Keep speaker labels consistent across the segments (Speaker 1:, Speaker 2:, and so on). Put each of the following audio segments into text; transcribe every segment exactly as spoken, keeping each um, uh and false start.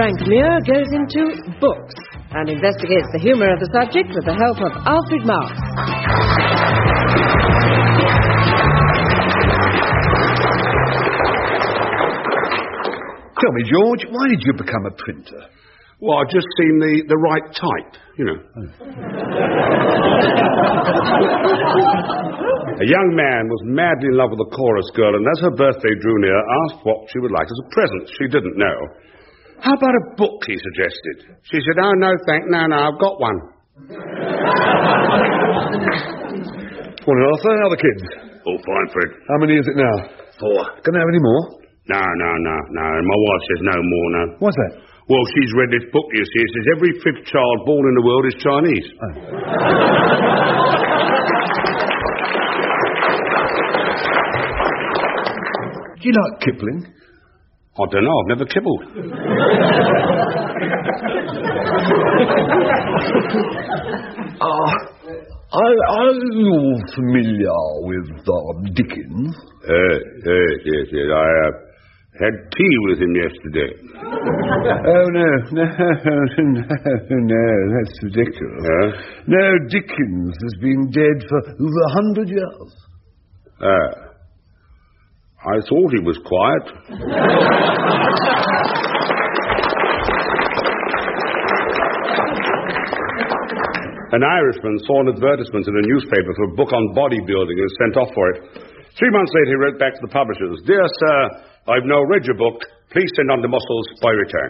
Speaker 1: Frank Muir goes into books and investigates the humour of the subject with the help of Alfred Marks.
Speaker 2: Tell me, George, why did you become a printer?
Speaker 3: Well, I've just seen the, the right type, you know. Oh. A young man was madly in love with a chorus girl, and as her birthday drew near, asked what she would like as a present. She didn't know. How about a book, he suggested. She said, oh, no, thank, no, no, I've got one.
Speaker 2: Well, Arthur, how are the kids?
Speaker 3: Oh, fine, Fred.
Speaker 2: How many is it now?
Speaker 3: Four.
Speaker 2: Can I have any more?
Speaker 3: No, no, no, no. My wife says no more, no.
Speaker 2: What's that?
Speaker 3: Well, she's read this book, you see. It says every fifth child born in the world is Chinese.
Speaker 2: Oh. Do you like Kipling?
Speaker 3: I don't know. I've never kibbled.
Speaker 2: uh, are, are you familiar with uh, Dickens?
Speaker 3: Uh, yes, yes, yes. I uh, had tea with him yesterday.
Speaker 2: Oh, no, no, no, no, that's ridiculous.
Speaker 3: Uh?
Speaker 2: No, Dickens has been dead for over a hundred years.
Speaker 3: Ah. Uh. I thought he was quiet. An Irishman saw an advertisement in a newspaper for a book on bodybuilding and sent off for it. Three months later, he wrote back to the publishers, Dear sir, I've now read your book. Please send on the muscles by return.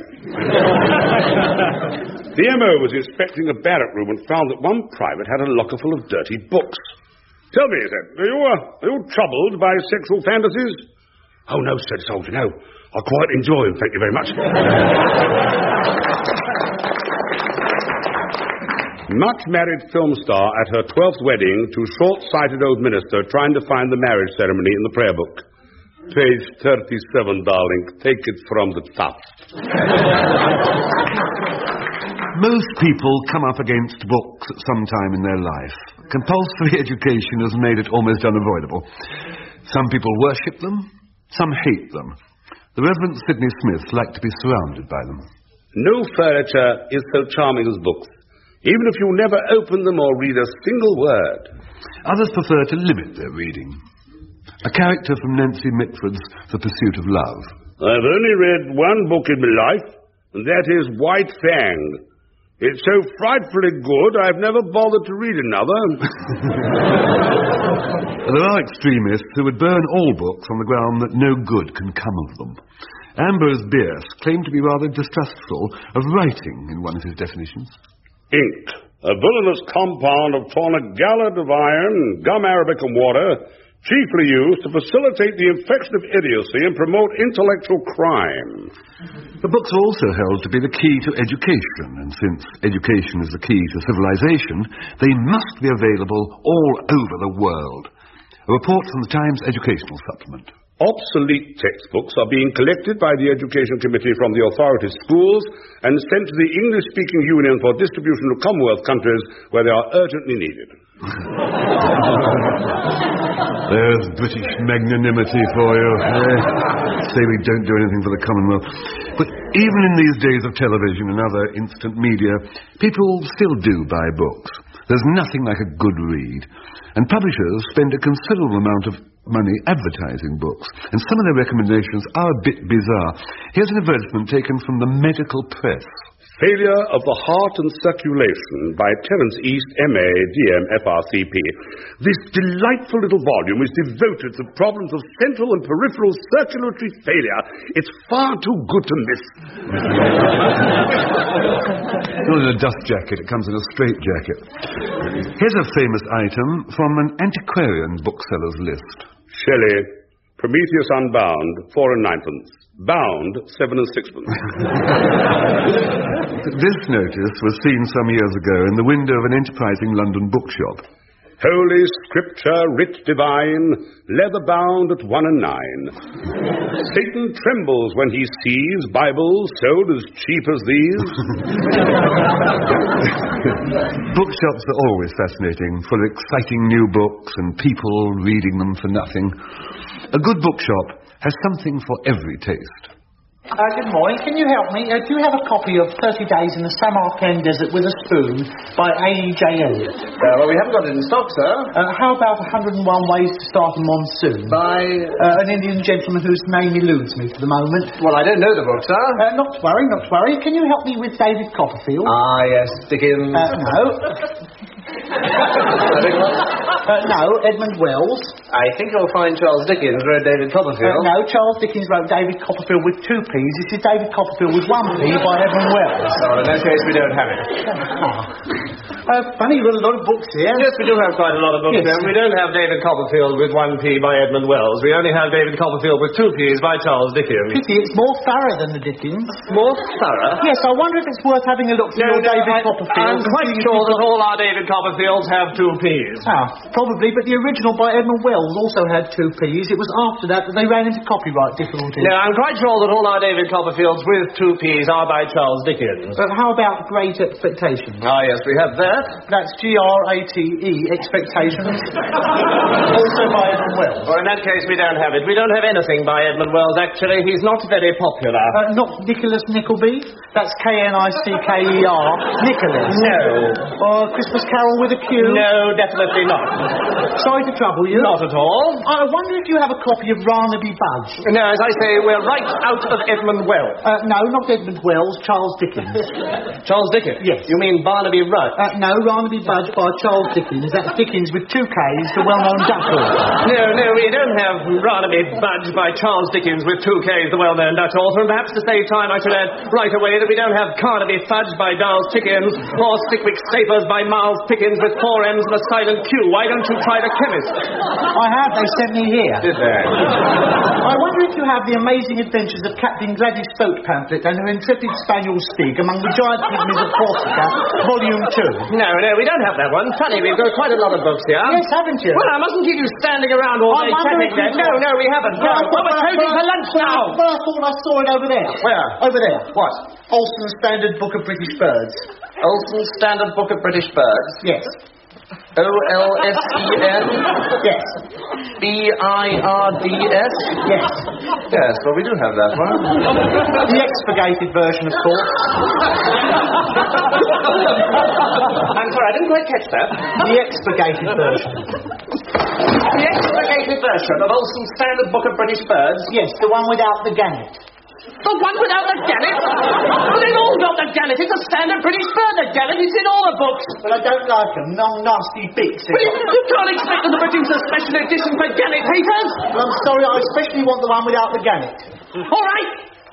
Speaker 3: The M O was inspecting a barrack room and found that one private had a locker full of dirty books. Tell me, he said, are you, uh, are you troubled by sexual fantasies? Oh, no, said Soldier, no. I quite enjoy them, thank you very much. Much-married film star at her twelfth wedding to short-sighted old minister trying to find the marriage ceremony in the prayer book. Page thirty-seven, darling. Take it from the top.
Speaker 2: Most people come up against books at some time in their life. Compulsory education has made it almost unavoidable. Some people worship them, some hate them. The Reverend Sidney Smith liked to be surrounded by them.
Speaker 3: No furniture is so charming as books, even if you never open them or read a single word.
Speaker 2: Others prefer to limit their reading. A character from Nancy Mitford's The Pursuit of Love.
Speaker 3: I've only read one book in my life, and that is White Fang. It's so frightfully good, I've never bothered to read another.
Speaker 2: There are extremists who would burn all books on the ground that no good can come of them. Ambrose Bierce claimed to be rather distrustful of writing in one of his definitions.
Speaker 3: Ink, a villainous compound of torn gallet of iron, gum arabic and water, chiefly used to facilitate the infection of idiocy and promote intellectual crime.
Speaker 2: The books are also held to be the key to education, and since education is the key to civilization, they must be available all over the world. A report from the Times Educational Supplement.
Speaker 3: Obsolete textbooks are being collected by the Education Committee from the authority schools and sent to the English-speaking Union for distribution to Commonwealth countries where they are urgently needed.
Speaker 2: There's British magnanimity for you. Eh? Say we don't do anything for the Commonwealth. But even in these days of television and other instant media, people still do buy books. There's nothing like a good read. And publishers spend a considerable amount of money advertising books. And some of their recommendations are a bit bizarre. Here's an advertisement taken from the Medical Press.
Speaker 3: Failure of the Heart and Circulation by Terence East, M A, D M, F R C P. This delightful little volume is devoted to problems of central and peripheral circulatory failure. It's far too good to miss.
Speaker 2: Not in a dust jacket, it comes in a straight jacket. Here's a famous item from an antiquarian bookseller's list.
Speaker 3: Shelley, Prometheus Unbound, four and ninepence. Bound, seven and sixpence.
Speaker 2: This notice was seen some years ago in the window of an enterprising London bookshop.
Speaker 3: Holy Scripture, writ divine, leather-bound at one and nine. Satan trembles when he sees Bibles sold as cheap as these.
Speaker 2: Bookshops are always fascinating, full of exciting new books and people reading them for nothing. A good bookshop has something for every taste.
Speaker 4: Uh, good morning. Can you help me? Uh, do you have a copy of thirty days in the Samarkand Desert with a Spoon by A E J Elliott?
Speaker 5: Uh, well, we haven't got it in stock, sir.
Speaker 4: Uh, how about one hundred and one Ways to Start a Monsoon?
Speaker 5: By...
Speaker 4: Uh, an Indian gentleman whose name eludes me for the moment.
Speaker 5: Well, I don't know the book, sir.
Speaker 4: Uh, not to worry, not to worry. Can you help me with David Copperfield?
Speaker 5: Ah, yes, Dickens.
Speaker 4: Uh, no. uh, no, Edmund Wells.
Speaker 5: I think you'll find Charles Dickens wrote David Copperfield.
Speaker 4: Uh, no, Charles Dickens wrote David Copperfield with two P's. This is David Copperfield with one P by Edmund Wells.
Speaker 5: Oh, in that case, we don't have it.
Speaker 4: Uh, funny, you've got a lot of books here.
Speaker 5: Yes, we do have quite a lot of books
Speaker 4: Yes.
Speaker 5: here. We don't have David Copperfield with one P by Edmund Wells. We only have David Copperfield with two P's by Charles Dickens.
Speaker 4: Pity, it's more thorough than the Dickens.
Speaker 5: More thorough?
Speaker 4: Yes, I wonder if it's worth having a look for
Speaker 5: No,
Speaker 4: your
Speaker 5: no,
Speaker 4: David
Speaker 5: I,
Speaker 4: Copperfield.
Speaker 5: I'm quite sure that all our David Copperfields have two P's.
Speaker 4: Ah, probably, but the original by Edmund Wells also had two P's. It was after that that they ran into copyright difficulties.
Speaker 5: No, I'm quite sure that all our David Copperfields with two P's are by Charles Dickens.
Speaker 4: But how about Great Expectations?
Speaker 5: Ah, yes, we have that.
Speaker 4: That's G R A T E, Expectations. Also by Edmund Wells.
Speaker 5: Well, in that case, we don't have it. We don't have anything by Edmund Wells, actually. He's not very popular.
Speaker 4: Uh, not Nicholas Nickleby? That's K N I C K E R. Nicholas.
Speaker 5: No.
Speaker 4: Or Christmas Carol with a Q?
Speaker 5: No, definitely not.
Speaker 4: Sorry to trouble you.
Speaker 5: Not at all.
Speaker 4: I wonder if you have a copy of Barnaby Budge.
Speaker 5: No, as I say, we're right out of Edmund Wells.
Speaker 4: Uh, no, not Edmund Wells, Charles Dickens.
Speaker 5: Charles Dickens?
Speaker 4: Yes.
Speaker 5: You mean Barnaby Rudge?
Speaker 4: Uh, no, Barnaby Budge by Charles Dickens. That's Dickens with two K's, the well-known Dutch author.
Speaker 5: No, no, we don't have Barnaby Budge by Charles Dickens with two K's, the well-known Dutch author. And perhaps to save time, I should add right away that we don't have Carnaby Fudge by Giles Dickens or Stickwick Staples by Miles Pickens with four M's and a silent Q. Why don't you try the chemist?
Speaker 4: I have. They sent me here.
Speaker 5: Did they?
Speaker 4: I wonder if you have the amazing adventures of Captain Gladys Stoat pamphlet and her intrepid spaniel Stig among the giant pygmies of Corsica, Volume two.
Speaker 5: No, no, we don't have that one. Funny, we've got quite a lot of books here.
Speaker 4: Yes, haven't you?
Speaker 5: Well, I mustn't keep you standing around all
Speaker 4: I
Speaker 5: day
Speaker 4: wonder
Speaker 5: chatting
Speaker 4: if
Speaker 5: then.
Speaker 4: you've
Speaker 5: No,
Speaker 4: got-
Speaker 5: no, we haven't. No,
Speaker 4: Well, I
Speaker 5: well, we're
Speaker 4: thought-
Speaker 5: closing
Speaker 4: well,
Speaker 5: for lunch
Speaker 4: well,
Speaker 5: now.
Speaker 4: Well, I thought I saw it over there.
Speaker 5: Where?
Speaker 4: Over there.
Speaker 5: What?
Speaker 4: Olson's Standard Book of British Birds.
Speaker 5: Olson's Standard Book of British Birds.
Speaker 4: Yes.
Speaker 5: O L S E N?
Speaker 4: Yes.
Speaker 5: B I R D S?
Speaker 4: Yes.
Speaker 5: Yes, well, we do have that one.
Speaker 4: The expurgated version, of course.
Speaker 5: I'm sorry, I didn't quite catch that.
Speaker 4: The expurgated version.
Speaker 5: The expurgated version of Olson's Standard Book of British Birds?
Speaker 4: Yes, the one without the gannet.
Speaker 5: The one without the gannet? Well, they've all got the gannet. It's a standard British bird, the gannet. It's in all the books.
Speaker 4: But I don't like them. Long, nasty bits.
Speaker 5: Well, you, you can't expect them to produce a special edition for gannet haters.
Speaker 4: Well, I'm sorry, I especially want the one without the gannet.
Speaker 5: All right.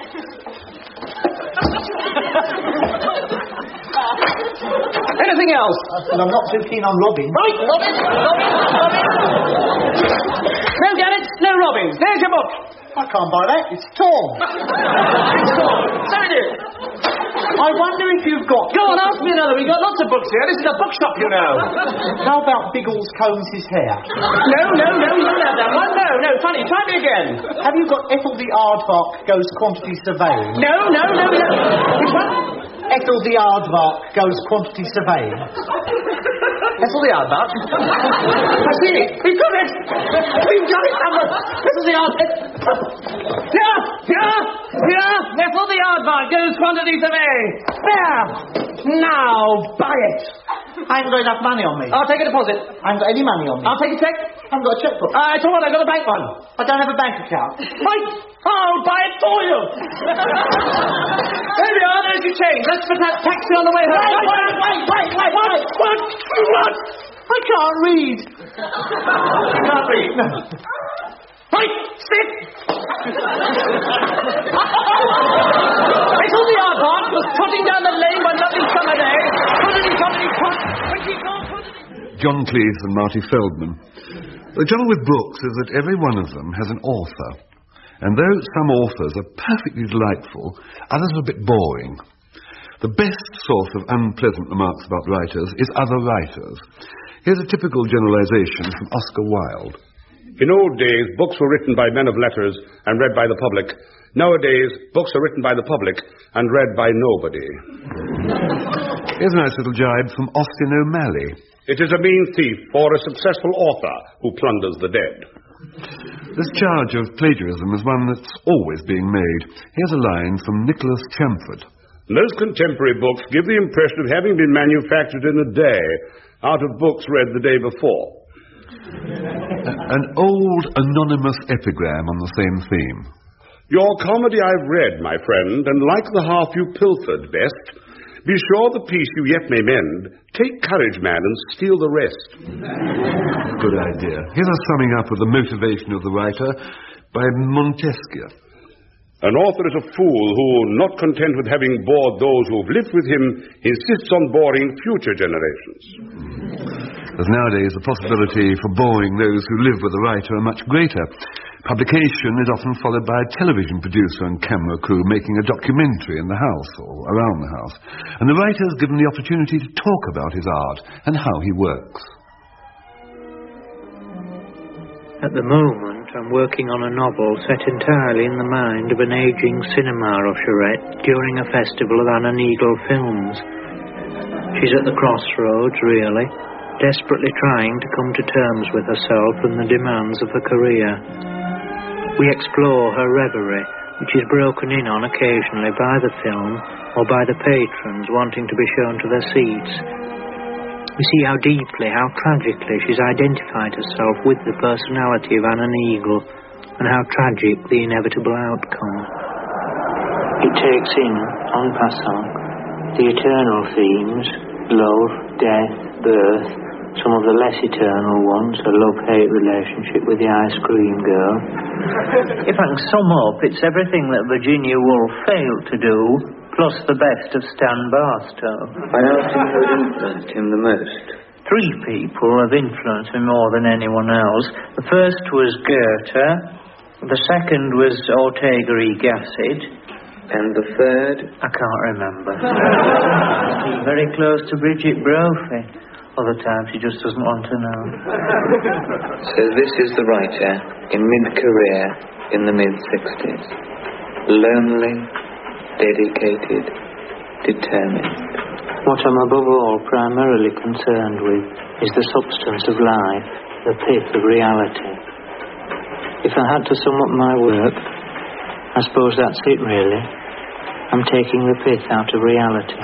Speaker 5: Anything else?
Speaker 4: Well, I'm not too keen on Robin.
Speaker 5: Right, Robin, Robin, Robin. No gannets, no Robins. There's your book.
Speaker 4: I can't buy that. It's torn.
Speaker 5: It's gone. So it is.
Speaker 4: I wonder if you've got...
Speaker 5: Go on, ask me another. We've got lots of books here. This is a bookshop, you know.
Speaker 4: How about Biggles combs his hair?
Speaker 5: No, no, no, you don't have that one. No, no, funny. Try me again.
Speaker 4: Have you got Ethel the Aardvark goes quantity surveying?
Speaker 5: No, no, no, no. Which one?
Speaker 4: Ethel the Aardvark goes quantity surveying.
Speaker 5: Ethel the Aardvark. I see it. We've got it. We've got it, Ethel. Ethel the Aardvark. Yeah, yeah, yeah. Ethel the Aardvark goes quantity surveying. There. Now, buy it.
Speaker 4: I haven't got enough money on me.
Speaker 5: I'll take a deposit.
Speaker 4: I haven't got any money on me.
Speaker 5: I'll take a check.
Speaker 4: I haven't got a checkbook.
Speaker 5: Uh, I told you I've got a bank one.
Speaker 4: I don't have a bank account.
Speaker 5: Right. I'll buy it for you. There we are. There's your change. That's for that taxi on the way home.
Speaker 4: Wait, wait, wait, wait, wait,
Speaker 5: What?
Speaker 4: wait.
Speaker 5: What? What?
Speaker 4: I can't read.
Speaker 5: You can't read.
Speaker 4: No.
Speaker 5: Right. Sit. I told the Aardvark was trotting down the lane one lovely summer day. Couldn't he, couldn't he, couldn't when she called, couldn't he?
Speaker 2: John Cleese and Marty Feldman. The trouble with books is that every one of them has an author. And though some authors are perfectly delightful, others are a bit boring. The best source of unpleasant remarks about writers is other writers. Here's a typical generalization from Oscar Wilde.
Speaker 3: In old days, books were written by men of letters and read by the public. Nowadays, books are written by the public and read by nobody.
Speaker 2: Here's a nice little jibe from Austin O'Malley.
Speaker 3: It is a mean thief or a successful author who plunders the dead.
Speaker 2: This charge of plagiarism is one that's always being made. Here's a line from Nicholas Chamford.
Speaker 3: Most contemporary books give the impression of having been manufactured in a day, out of books read the day before.
Speaker 2: An old anonymous epigram on the same theme.
Speaker 3: Your comedy I've read, my friend, and like the half you pilfered best, be sure the piece you yet may mend, take courage, man, and steal the rest.
Speaker 2: Good idea. Here's a summing up of the motivation of the writer by Montesquieu.
Speaker 3: An author is a fool who, not content with having bored those who have lived with him, insists on boring future generations.
Speaker 2: As nowadays, the possibility for boring those who live with the writer are much greater. Publication is often followed by a television producer and camera crew making a documentary in the house or around the house. And the writer is given the opportunity to talk about his art and how he works.
Speaker 6: At the moment, I'm working on a novel set entirely in the mind of an ageing cinema usherette during a festival of Anna Neagle films. She's at the crossroads, really, desperately trying to come to terms with herself and the demands of her career. We explore her reverie, which is broken in on occasionally by the film or by the patrons wanting to be shown to their seats. We see how deeply, how tragically she's identified herself with the personality of Anna Neagle, and how tragic the inevitable outcome. It takes in, en passant, the eternal themes, love, death, birth, some of the less eternal ones, a love-hate relationship with the ice cream girl. If I can sum up, it's everything that Virginia Woolf failed to do, plus the best of Stan Barstow.
Speaker 7: I asked him who had influenced him the most.
Speaker 6: Three people have influenced me more than anyone else. The first was Goethe, the second was Ortega y Gasset,
Speaker 7: and the third?
Speaker 6: I can't remember. He's very close to Bridget Brophy. Other times he just doesn't want to know.
Speaker 7: So this is the writer in mid-career in the mid-sixties. Lonely, dedicated, determined.
Speaker 6: What I'm above all primarily concerned with is the substance of life, the pith of reality. If I had to sum up my work, I suppose that's it really. I'm taking the pith out of reality.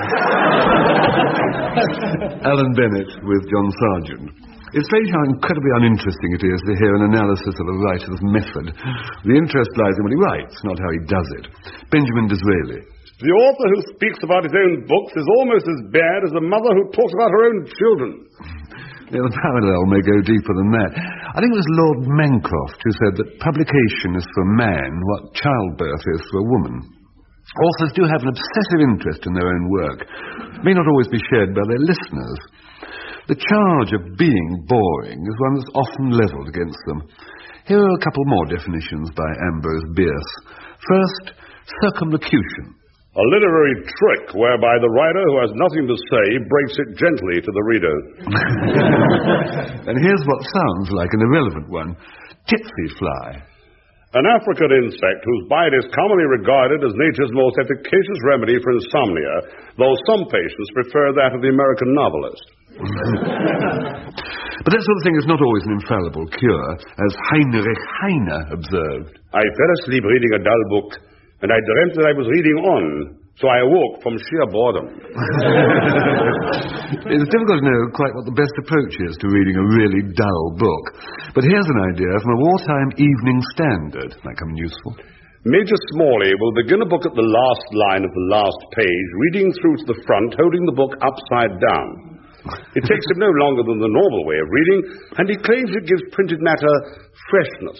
Speaker 2: Alan Bennett with John Sargent. It's strange how incredibly uninteresting it is to hear an analysis of a writer's method. The interest lies in what he writes, not how he does it. Benjamin Disraeli.
Speaker 3: The author who speaks about his own books is almost as bad as the mother who talks about her own children.
Speaker 2: Yeah, the parallel may go deeper than that. I think it was Lord Mancroft who said that publication is for a man what childbirth is for a woman. Authors do have an obsessive interest in their own work. It may not always be shared by their listeners. The charge of being boring is one that's often levelled against them. Here are a couple more definitions by Ambrose Bierce. First, circumlocution.
Speaker 3: A literary trick whereby the writer who has nothing to say breaks it gently to the reader.
Speaker 2: And here's what sounds like an irrelevant one. Tipsy fly.
Speaker 3: An African insect whose bite is commonly regarded as nature's most efficacious remedy for insomnia, though some patients prefer that of the American novelist.
Speaker 2: But that sort of thing is not always an infallible cure, as Heinrich Heine observed.
Speaker 3: I fell asleep reading a dull book, and I dreamt that I was reading on, so I awoke from sheer boredom.
Speaker 2: It's difficult to know quite what the best approach is to reading a really dull book. But here's an idea from a wartime evening standard. Might come in useful.
Speaker 3: Major Smalley will begin a book at the last line of the last page, reading through to the front, holding the book upside down. It takes him no longer than the normal way of reading, and he claims it gives printed matter freshness.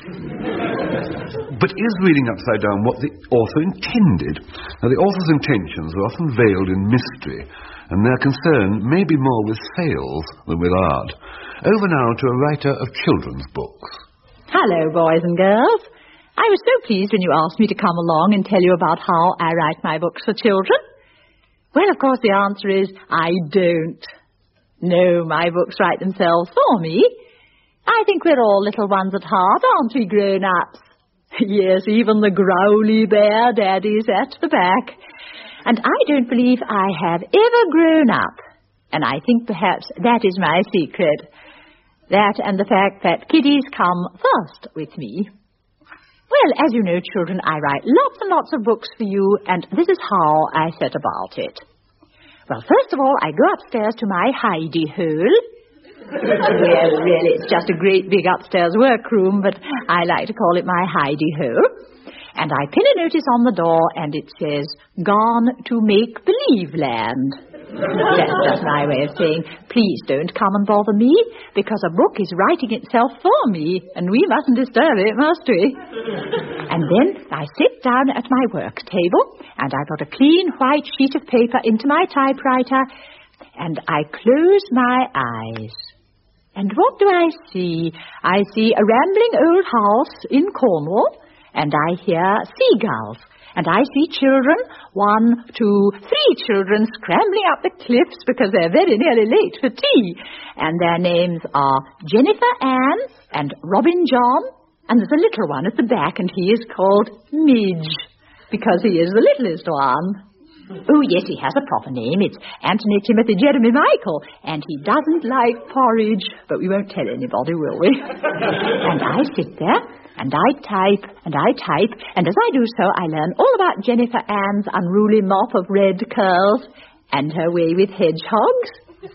Speaker 2: But is reading upside down what the author intended? Now, the author's intentions are often veiled in mystery, and their concern may be more with sales than with art. Over now to a writer of children's books.
Speaker 8: Hello, boys and girls. I was so pleased when you asked me to come along and tell you about how I write my books for children. Well, of course, the answer is I don't. No, my books write themselves for me. I think we're all little ones at heart, aren't we, grown-ups? Yes, even the growly bear daddies at the back. And I don't believe I have ever grown up. And I think perhaps that is my secret. That and the fact that kiddies come first with me. Well, as you know, children, I write lots and lots of books for you, and this is how I set about it. Well, first of all, I go upstairs to my hidey hole. Well, really, it's just a great big upstairs workroom, but I like to call it my hidey hole. And I pin a notice on the door, and it says, "Gone to make-believe land." That's just my way of saying, please don't come and bother me, because a book is writing itself for me, and we mustn't disturb it, must we? And then I sit down at my work table, and I put a clean white sheet of paper into my typewriter, and I close my eyes. And what do I see? I see a rambling old house in Cornwall, and I hear seagulls. And I see children, one, two, three children scrambling up the cliffs because they're very nearly late for tea. And their names are Jennifer Ann and Robin John. And there's a little one at the back, and he is called Midge, because he is the littlest one. Oh, yes, he has a proper name. It's Anthony Timothy Jeremy Michael, and he doesn't like porridge, but we won't tell anybody, will we? And I sit there, and I type, and I type, and as I do so, I learn all about Jennifer Ann's unruly mop of red curls, and her way with hedgehogs,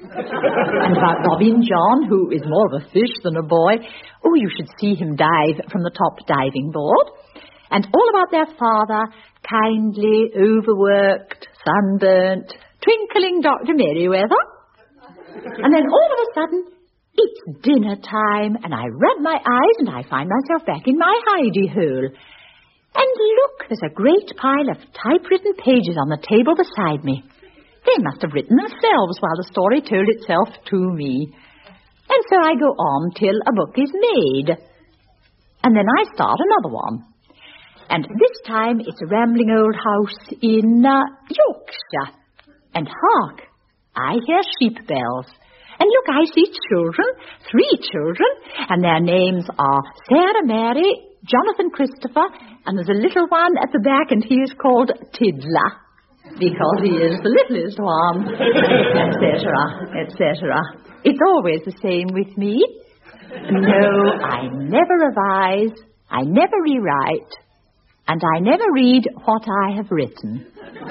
Speaker 8: and about Robin John, who is more of a fish than a boy. Oh, you should see him dive from the top diving board. And all about their father, kindly, overworked, sunburnt, twinkling Doctor Merriweather. And then all of a sudden, it's dinner time, and I rub my eyes and I find myself back in my hidey hole. And look, there's a great pile of typewritten pages on the table beside me. They must have written themselves while the story told itself to me. And so I go on till a book is made. And then I start another one. And this time it's a rambling old house in uh, Yorkshire. And hark, I hear sheep bells. And look, I see children, three children, and their names are Sarah Mary, Jonathan Christopher, and there's a little one at the back, and he is called Tiddler, because he is the littlest one, et cetera, et cetera. It's always the same with me. No, I never revise, I never rewrite, and I never read what I have written.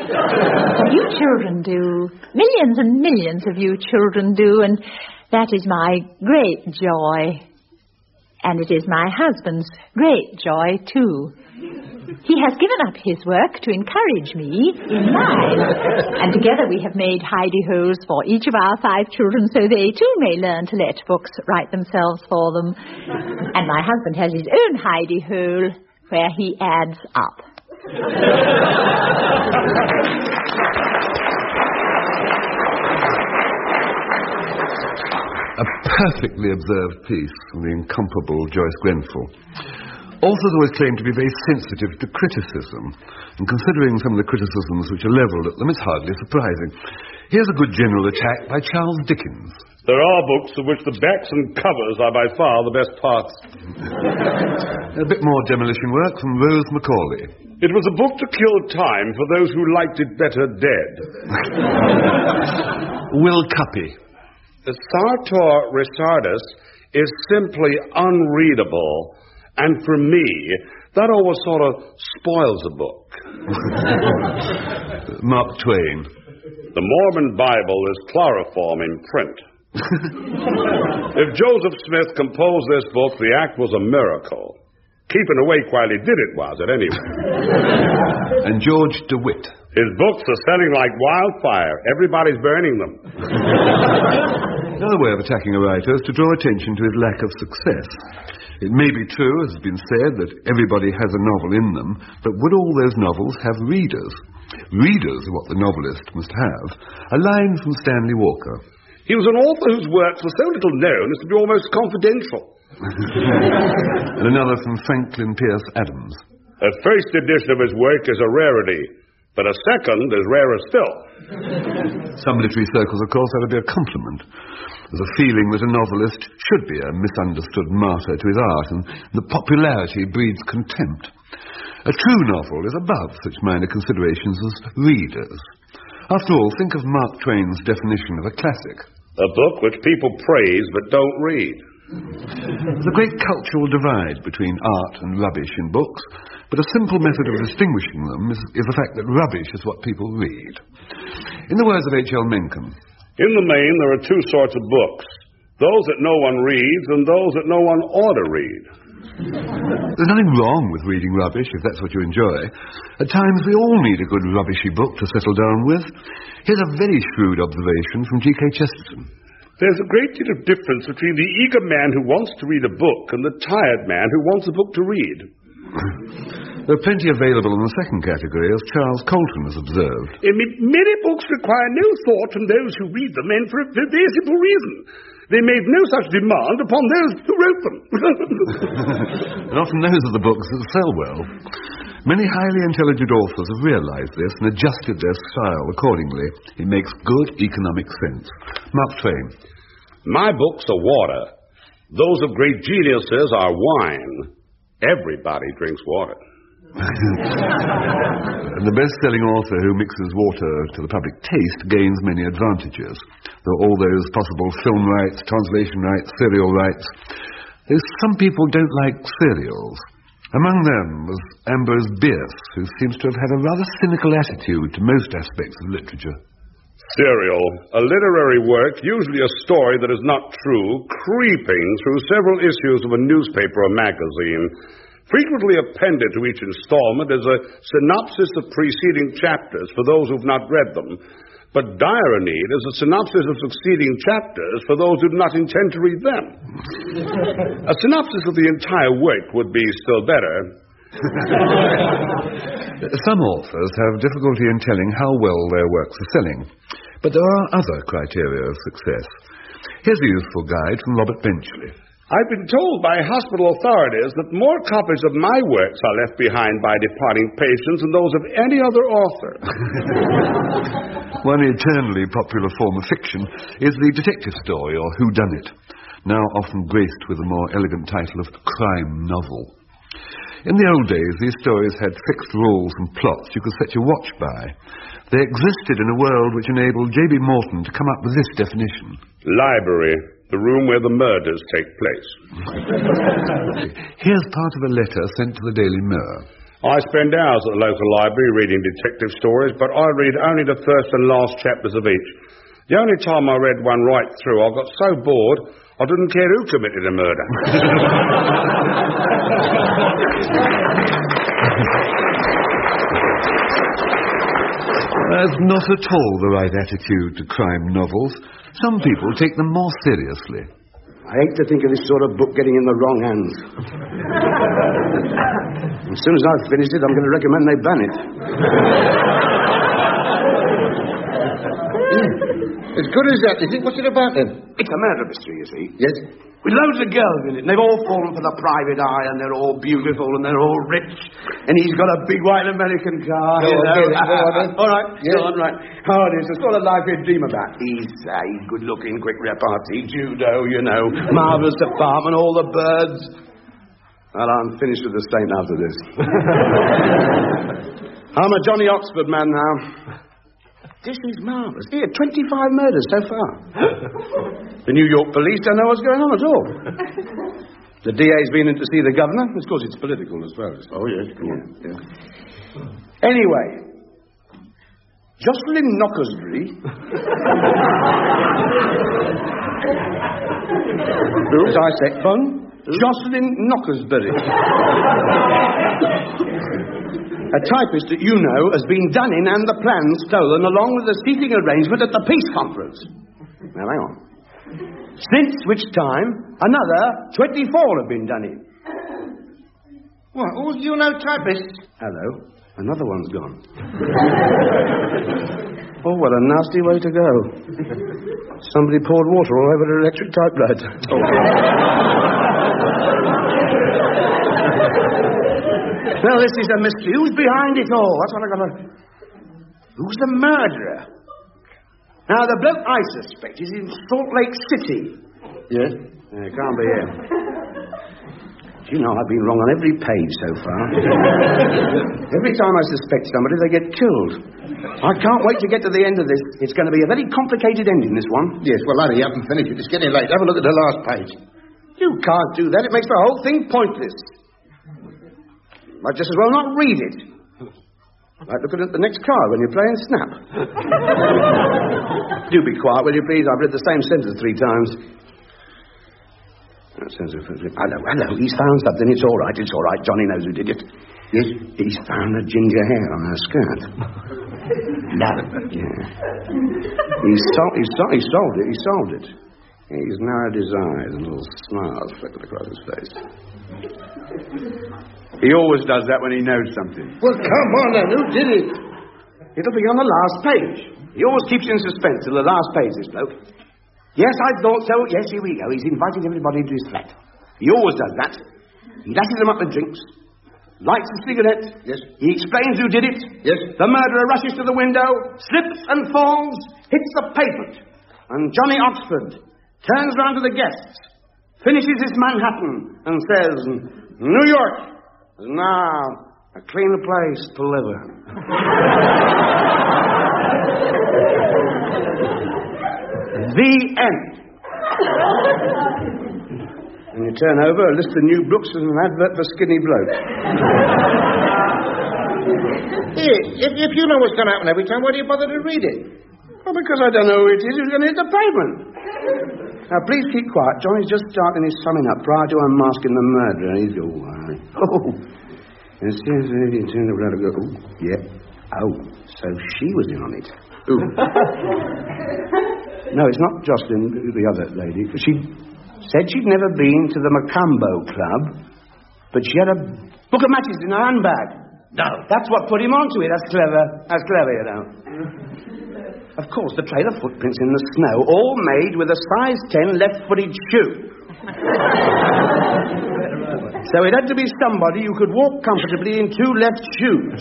Speaker 8: But you children do. Millions and millions of you children do, and that is my great joy. And it is my husband's great joy, too. He has given up his work to encourage me in mine. And together we have made hidey holes for each of our five children, so they, too, may learn to let books write themselves for them. And my husband has his own hidey hole, where he adds up.
Speaker 2: A perfectly observed piece from the incomparable Joyce Grenfell. Authors always claim to be very sensitive to criticism, and considering some of the criticisms which are levelled at them, it's hardly surprising. Here's a good general attack by Charles Dickens.
Speaker 3: There are books of which the backs and covers are by far the best parts.
Speaker 2: A bit more demolition work from Rose Macaulay.
Speaker 3: It was a book to kill time for those who liked it better dead.
Speaker 2: Will Cuppy.
Speaker 3: The Sartor Resartus is simply unreadable, and for me, that always sort of spoils a book.
Speaker 2: Mark Twain.
Speaker 3: The Mormon Bible is chloroform in print. If Joseph Smith composed this book, the act was a miracle. Keeping awake while he did it was, at any rate.
Speaker 2: And George DeWitt.
Speaker 3: His books are selling like wildfire. Everybody's burning them.
Speaker 2: Another way of attacking a writer is to draw attention to his lack of success. It may be true, as has been said, that everybody has a novel in them, but would all those novels have readers? Readers are what the novelist must have. A line from Stanley Walker.
Speaker 3: He was an author whose works were so little known as to be almost confidential.
Speaker 2: And another from Franklin Pierce Adams.
Speaker 3: A first edition of his work is a rarity, but a second is rarer still.
Speaker 2: Some literary circles, of course, that would be a compliment. There's a feeling that a novelist should be a misunderstood martyr to his art, and the popularity breeds contempt. A true novel is above such minor considerations as readers. After all, think of Mark Twain's definition of a classic.
Speaker 3: A book which people praise but don't read.
Speaker 2: There's a great cultural divide between art and rubbish in books, but a simple method of distinguishing them is, is the fact that rubbish is what people read. In the words of H L Mencken,
Speaker 3: in the main, there are two sorts of books. Those that no one reads and those that no one ought to read.
Speaker 2: There's nothing wrong with reading rubbish, if that's what you enjoy. At times, we all need a good rubbishy book to settle down with. Here's a very shrewd observation from G K Chesterton.
Speaker 3: There's a great deal of difference between the eager man who wants to read a book and the tired man who wants a book to read.
Speaker 2: There are plenty available in the second category, as Charles Colton has observed.
Speaker 3: I mean, many books require no thought from those who read them, and for a very simple reason. They made no such demand upon those who wrote them.
Speaker 2: And often those are the books that sell well. Many highly intelligent authors have realized this and adjusted their style accordingly. It makes good economic sense. Mark Twain.
Speaker 3: My books are water. Those of great geniuses are wine. Everybody drinks water.
Speaker 2: And the best-selling author who mixes water to the public taste gains many advantages. There are all those possible film rights, translation rights, serial rights. Though some people don't like serials. Among them was Ambrose Bierce, who seems to have had a rather cynical attitude to most aspects of literature.
Speaker 3: Serial, a literary work, usually a story that is not true, creeping through several issues of a newspaper or magazine. Frequently appended to each installment is a synopsis of preceding chapters for those who've not read them. But dire need is a synopsis of succeeding chapters for those who do not intend to read them. A synopsis of the entire work would be still better.
Speaker 2: Some authors have difficulty in telling how well their works are selling, but there are other criteria of success. Here's a useful guide from Robert Benchley.
Speaker 3: I've been told by hospital authorities that more copies of my works are left behind by departing patients than those of any other author.
Speaker 2: One eternally popular form of fiction is the detective story or whodunit, now often graced with the more elegant title of crime novel. In the old days, these stories had fixed rules and plots you could set your watch by. They existed in a world which enabled J B Morton to come up with this definition.
Speaker 3: Library, the room where the murders take place.
Speaker 2: Here's part of a letter sent to the Daily Mirror.
Speaker 3: I spend hours at the local library reading detective stories, but I read only the first and last chapters of each. The only time I read one right through, I got so bored, I didn't care who committed the murder.
Speaker 2: That's not at all the right attitude to crime novels. Some people take them more seriously.
Speaker 9: I hate to think of this sort of book getting in the wrong hands. As soon as I've finished it, I'm going to recommend they ban it.
Speaker 10: As good as that, is it? What's it about, then?
Speaker 9: It's a murder mystery, you see.
Speaker 10: Yes?
Speaker 9: With loads of girls in it, and they've all fallen for the private eye, and they're all beautiful, and they're all rich, and he's got a big white American car.
Speaker 10: Go
Speaker 9: you
Speaker 10: on,
Speaker 9: know.
Speaker 10: get it, go on, then.
Speaker 9: All right,
Speaker 10: Yes.
Speaker 9: go on, right. Oh, it is the sort of life you'd dream about. He's, uh, he's good-looking, quick repartee, judo, you know, marvellous apartment, all the birds. Well, I'm finished with the saint after this. I'm a Johnny Oxford man now. This is marvellous. Here, twenty-five murders so far. The New York police don't know what's going on at all. The D A's been in to see the governor. Of course, it's political as well.
Speaker 10: Oh, yes, go on.
Speaker 9: Yeah, yeah. Anyway, Jocelyn Knockersbury. Who? Dissect bone. Jocelyn Knockersbury. A typist that you know has been done in and the plans stolen along with the seating arrangement at the peace conference. Now, hang on. Since which time, another twenty-four have been done in.
Speaker 10: What, all you know typists?
Speaker 9: Hello. Another one's gone. Oh, what a nasty way to go. Somebody poured water all over an electric typewriter. Well, this is a mystery. Who's behind it all? That's what I got to... Who's the murderer? Now, the bloke I suspect is in Salt Lake City.
Speaker 10: Yes?
Speaker 9: Uh, it can't be here. Do you know, I've been wrong on every page so far. Every time I suspect somebody, they get killed. I can't wait to get to the end of this. It's going to be a very complicated ending, this one.
Speaker 10: Yes, well, hurry up and finish it. It's getting late. Have a look at the last page.
Speaker 9: You can't do that. It makes the whole thing pointless. Might just as well not read it. Like looking at the next card when you're playing Snap. Do be quiet, will you, please? I've read the same sentence three times. Hello, hello, he's found something. It's all right, it's all right. Johnny knows who did it. Yes, he's found a ginger hair on her skirt. No. Yeah. He, sol- he, sol- he solved it, he solved it. He's narrowed his eyes and a little smile flickered across his face. He always does that when he knows something.
Speaker 10: Well, come on then, who did it?
Speaker 9: It'll be on the last page. He always keeps you in suspense till the last page, this bloke. Yes, I thought so. Yes, here we go. He's inviting everybody into his flat. He always does that. He lashes them up with drinks. Lights a cigarette.
Speaker 10: Yes.
Speaker 9: He explains who did it.
Speaker 10: Yes.
Speaker 9: The murderer rushes to the window, slips and falls, hits the pavement. And Johnny Oxford turns round to the guests, finishes his Manhattan, and says, New York is now a cleaner place to live in. The end. And you turn over a list of new books and an advert for skinny blokes.
Speaker 10: Here, if, if you know what's going to happen every time, why do you bother to read it?
Speaker 9: Well, because I don't know who it is who's going to hit the pavement. Now, please keep quiet. Johnny's just starting his summing up prior to unmasking the murderer. He's all right. Oh. Yes, yes, yes, he turned around and go, oh, yeah. Oh, so she was in on it. Ooh. No, it's not Jocelyn, the other lady. She said she'd never been to the Macambo Club, but she had a book of matches in her handbag. No. That's what put him onto it. That's clever. That's clever, you know. Of course, the trail of footprints in the snow, all made with a size ten left-footed shoe. So it had to be somebody who could walk comfortably in two left shoes.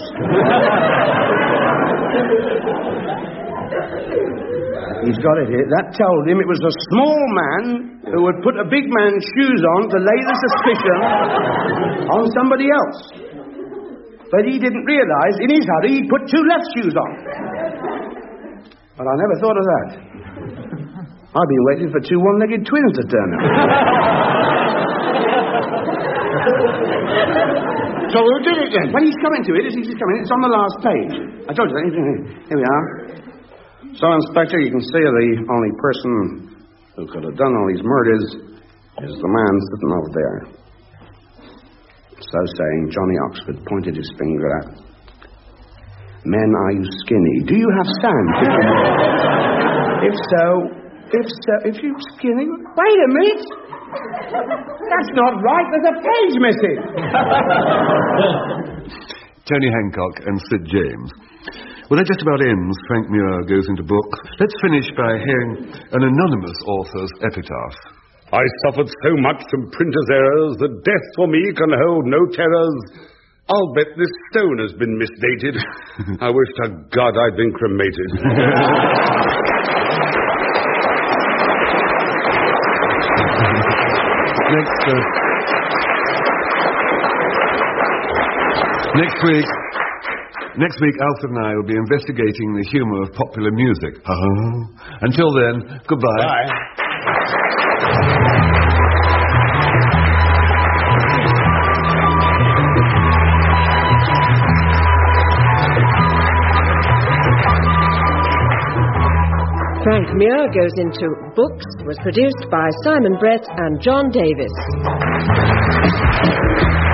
Speaker 9: He's got it here. That told him it was a small man who would put a big man's shoes on to lay the suspicion on somebody else. But he didn't realise, in his hurry, he'd put two left shoes on. But I never thought of that. I've been waiting for two one-legged twins to turn up.
Speaker 10: So who did it then?
Speaker 9: Well, he's coming to it. He's coming. It's on the last page. I told you that. Here we are. So, Inspector, you can see the only person who could have done all these murders is the man sitting over there. So saying, Johnny Oxford pointed his finger at. Men, are you skinny? Do you have sand? If so, if so, if you're skinny... Wait a minute! That's not right. There's a page missing.
Speaker 2: Tony Hancock and Sid James. Well, that just about ends. Frank Muir goes into books. Let's finish by hearing an anonymous author's epitaph.
Speaker 3: I suffered so much from printer's errors that death for me can hold no terrors. I'll bet this stone has been misdated. I wish to God I'd been cremated.
Speaker 2: Next, uh, next week, next week, Alfred and I will be investigating the humour of popular music. Uh-huh. Until then, goodbye.
Speaker 3: Bye.
Speaker 1: Frank Muir Goes Into Books was produced by Simon Brett and John Davis.